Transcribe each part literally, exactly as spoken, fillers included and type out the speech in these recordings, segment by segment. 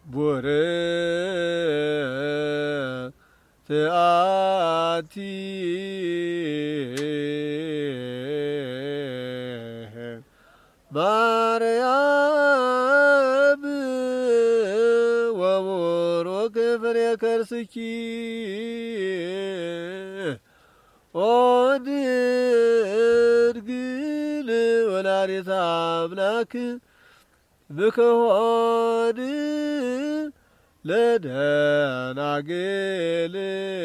ቦረ ተአቲ ማርያም ወቡሩክ ፍሬ ከርስኪ ኦ ድንግል ወላዲተ አምላክ ብክሆን ለደናግል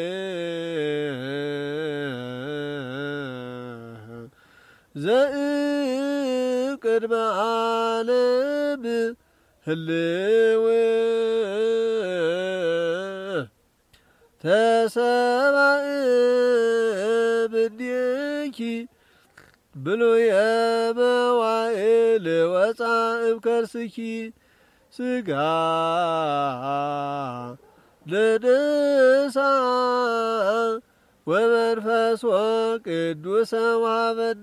ዘእምቅድመ ዓለም ህልው ተሰብአ እምኔኪ ብሉየ መዋዕል ወፃ እምከርስኪ ስጋ ለንሳ ወመንፈስ ቅዱስ ወሀበነ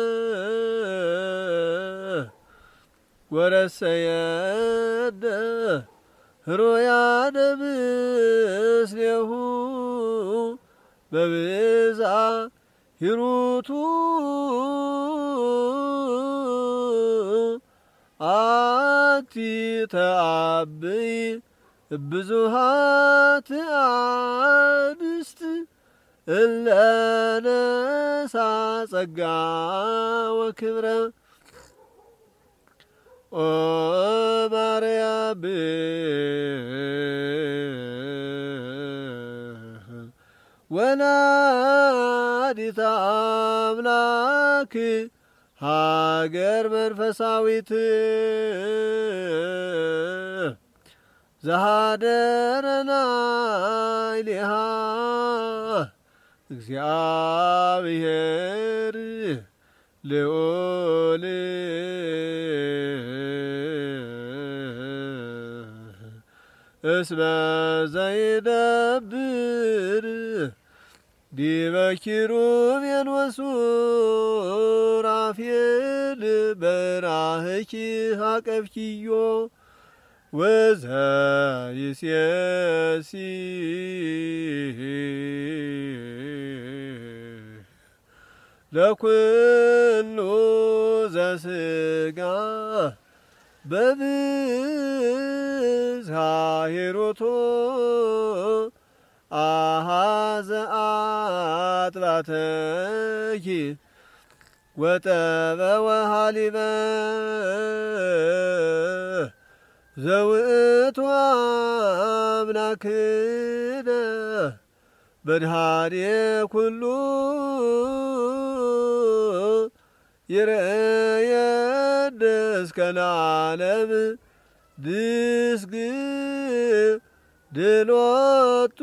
ወረሰየነ ኅሩያነ ምስሌሁ በብዝአ ሂሩቱ አንቲ ተአብይ ብዙኃት አንስት እለ ነሣ ጸጋ ወክብረ ኦ ማርያም ወላዲተ አምላክ ሀገር መንፈሳዊት ዘኀደረ ላዕሌሃ እግዚአብሔር ልዑል እስመ ዘይነብር ዲበ ኪሩቤል ወሱራፌል በራህኪ አቀፍኪዮ ወዘይሴሲ ለኩሉ ዘሥጋ በብዝኃ ሂሩቱ አኀዘ አጥባተኪ ወጠበወ ሀሊበ ዘውእቱ አምላክነ መድኃኔ ኩሉ ይርአየነ እስከ ለዓለም ንስግድ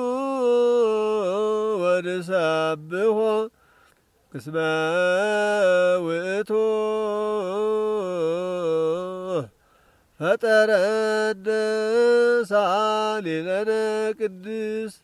ወንሰብሖ እስመ ውእቱ ፈጠረነ ሳሊለነ ቅድስት